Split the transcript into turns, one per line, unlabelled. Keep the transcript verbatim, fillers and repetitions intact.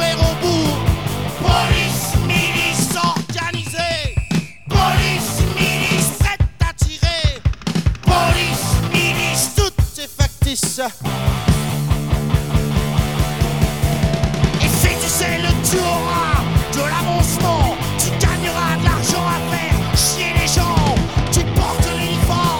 courir au bout. Police, milice organisée. Police, milice prête à tirer. Police, milice, tout est factice.